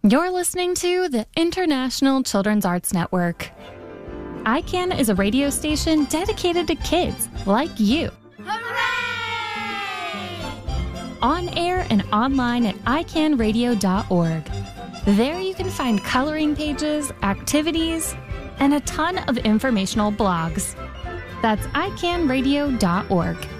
You're listening to the International Children's Arts Network. ICANN is a radio station dedicated to kids like you. Hooray! On air and online at icanradio.org. There you can find coloring pages, activities, and a ton of informational blogs. That's icanradio.org.